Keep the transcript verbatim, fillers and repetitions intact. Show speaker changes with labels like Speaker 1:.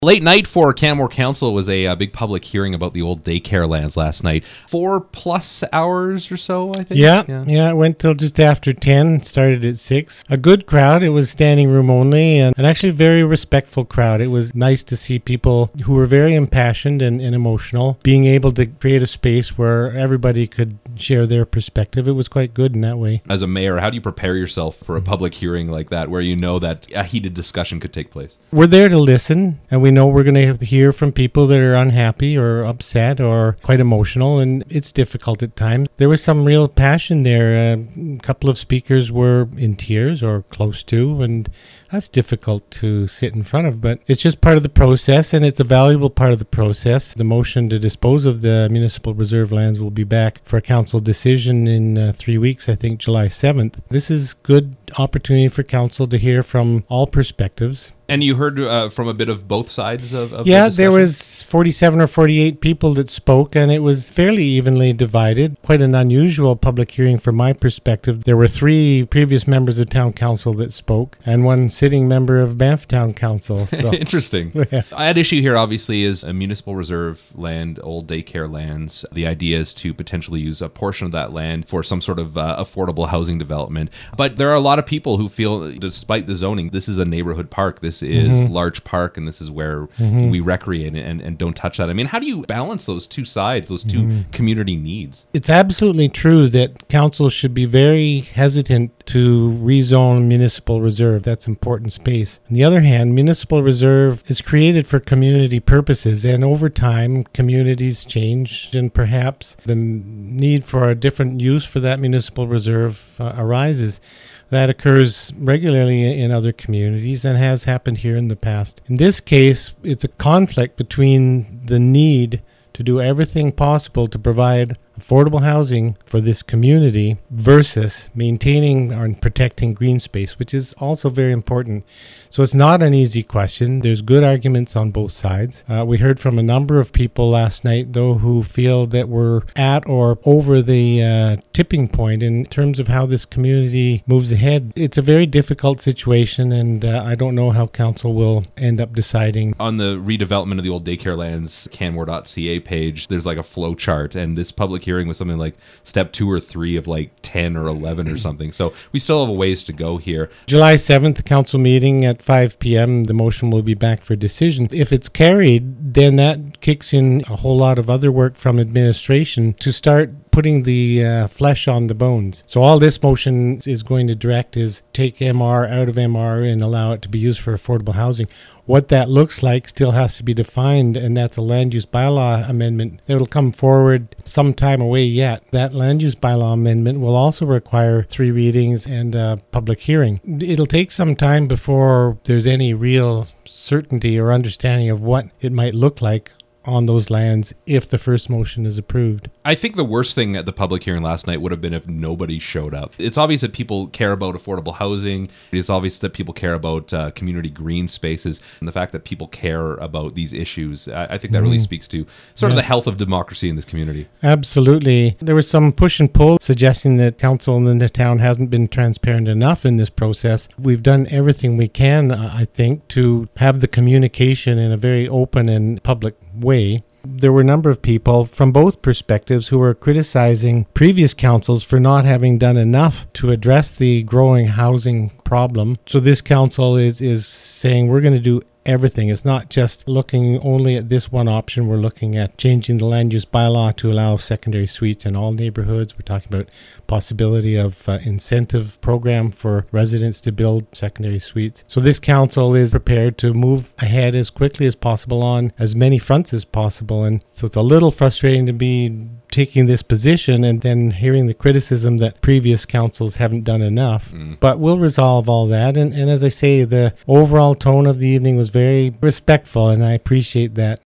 Speaker 1: Late night for Canmore Council was a, uh big public hearing about the old daycare lands last night. Four plus hours or so, I think.
Speaker 2: Yeah, yeah, yeah, it went till just after ten, started at six. A good crowd. It was standing room only, and an actually very respectful crowd. It was nice to see people who were very impassioned and, and emotional, being able to create a space where everybody could share their perspective. It was quite good in that way.
Speaker 1: As a mayor, how do you prepare yourself for a public hearing like that, where you know that a heated discussion could take place?
Speaker 2: We're there to listen, and we know we're going to hear from people that are unhappy or upset or quite emotional, and it's difficult at times. There was some real passion there. Uh, a couple of speakers were in tears or close to, and that's difficult to sit in front of, but it's just part of the process, and it's a valuable part of the process. The motion to dispose of the municipal reserve lands will be back for a council decision in uh, three weeks, I think July seventh. This is good opportunity for council to hear from all perspectives.
Speaker 1: And you heard uh, from a bit of both sides of, of
Speaker 2: yeah,
Speaker 1: the
Speaker 2: there was forty-seven or forty-eight people that spoke, and it was fairly evenly divided. Quite an unusual public hearing from my perspective. There were three previous members of town council that spoke, and one sitting member of Banff Town Council. So.
Speaker 1: Interesting.
Speaker 2: Yeah.
Speaker 1: At issue here, obviously, is a municipal reserve land, old daycare lands. The idea is to potentially use a portion of that land for some sort of uh, affordable housing development. But there are a lot of people who feel, despite the zoning, this is a neighborhood park. This is mm-hmm. large park, and this is where mm-hmm. we recreate and, and don't touch that. I mean, how do you balance those two sides, those two mm-hmm. community needs?
Speaker 2: It's absolutely true that council should be very hesitant to rezone municipal reserve. That's important space. On the other hand, municipal reserve is created for community purposes, and over time communities change, and perhaps the need for a different use for that municipal reserve uh, arises. That occurs regularly in other communities and has happened here in the past. In this case, it's a conflict between the need to do everything possible to provide affordable housing for this community versus maintaining and protecting green space, which is also very important. So it's not an easy question. There's good arguments on both sides. Uh, we heard from a number of people last night, though, who feel that we're at or over the uh, tipping point in terms of how this community moves ahead. It's a very difficult situation, and uh, I don't know how council will end up deciding.
Speaker 1: On the redevelopment of the old daycare lands canmore dot c a page, there's like a flow chart, and this public hearing was something like step two or three of like ten or eleven or something. So we still have a ways to go here.
Speaker 2: July seventh, council meeting at five p.m. The motion will be back for decision. If it's carried, then that kicks in a whole lot of other work from administration to start putting the uh, flesh on the bones. So all this motion is going to direct is take M R out of M R and allow it to be used for affordable housing. What that looks like still has to be defined, and that's a land use bylaw amendment that will come forward some time away yet. That land use bylaw amendment will also require three readings and a public hearing. It'll take some time before there's any real certainty or understanding of what it might look like on those lands if the first motion is approved.
Speaker 1: I think the worst thing at the public hearing last night would have been if nobody showed up. It's obvious that people care about affordable housing. It's obvious that people care about uh, community green spaces, and the fact that people care about these issues, I, I think that mm-hmm. really speaks to sort yes. of the health of democracy in this community.
Speaker 2: Absolutely. There was some push and pull suggesting that council in the town hasn't been transparent enough in this process. We've done everything we can, uh, I think, to have the communication in a very open and public way. There were a number of people from both perspectives who were criticizing previous councils for not having done enough to address the growing housing problem. So this council is is saying we're going to do everything. It's not just looking only at this one option. We're looking at changing the land use bylaw to allow secondary suites in all neighborhoods. We're talking about possibility of uh, incentive program for residents to build secondary suites. So this council is prepared to move ahead as quickly as possible on as many fronts as possible. And so it's a little frustrating to be taking this position and then hearing the criticism that previous councils haven't done enough. Mm. But we'll resolve all that. And, and as I say, the overall tone of the evening was very respectful, and I appreciate that.